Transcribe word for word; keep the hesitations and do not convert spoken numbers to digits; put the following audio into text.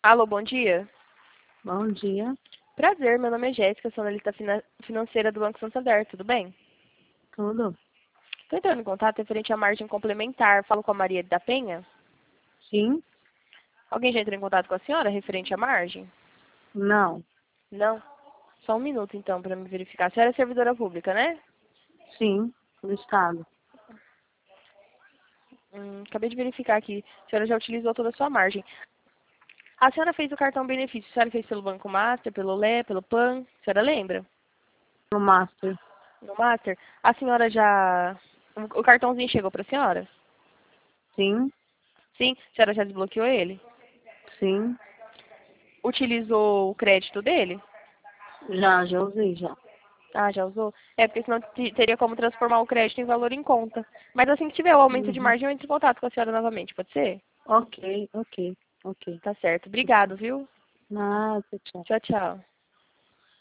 Alô, bom dia. Bom dia, Prazer, meu nome é Jéssica, sou analista fina- financeira do Banco Santander, tudo bem? tudo? Estou entrando em contato referente à margem complementar. Falo com a Maria da Penha. Sim? Alguém já entrou em contato com a senhora referente à margem? Não. Não? Só um minuto, então, para me verificar. A senhora é servidora pública, né? Sim, do Estado. Hum, acabei de verificar aqui. A senhora já utilizou toda a sua margem. A senhora fez o cartão benefício. A senhora fez pelo Banco Master, pelo Lé, pelo Pan? A senhora lembra? No Master. No Master? A senhora já... O o cartãozinho chegou para a senhora? Sim, Sim? A senhora já desbloqueou ele? sim. Utilizou o crédito dele? Já, já usei já. Ah, já usou? É, porque senão te- teria como transformar o crédito em valor em conta. Mas assim que tiver o aumento de Uhum. margem, eu entro em contato com a senhora novamente, pode ser? Ok, ok, ok. Tá certo. Obrigado, viu? Nada, tchau. Tchau, tchau.